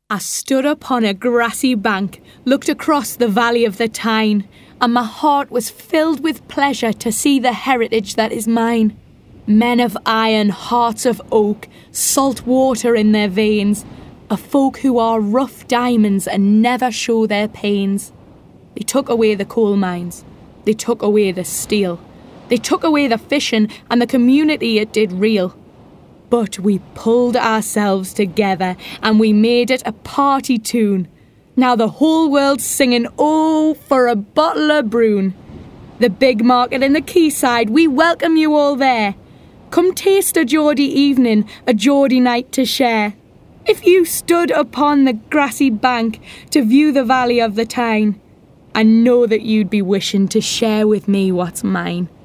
I stood upon a grassy bank, looked across the valley of the Tyne, and my heart was filled with pleasure to see the heritage that is mine. Men of iron, hearts of oak, salt water in their veins, a folk who are rough diamonds and never show their pains. They took away the coal mines, they took away the steel, they took away the fishing and the community it did reel. But we pulled ourselves together and we made it a party tune. Now the whole world's singing, oh, for a bottle of Broon. The big market in the quayside, we welcome you all there. Come taste a Geordie evening, a Geordie night to share. If you stood upon the grassy bank to view the valley of the Tyne, I know that you'd be wishing to share with me what's mine.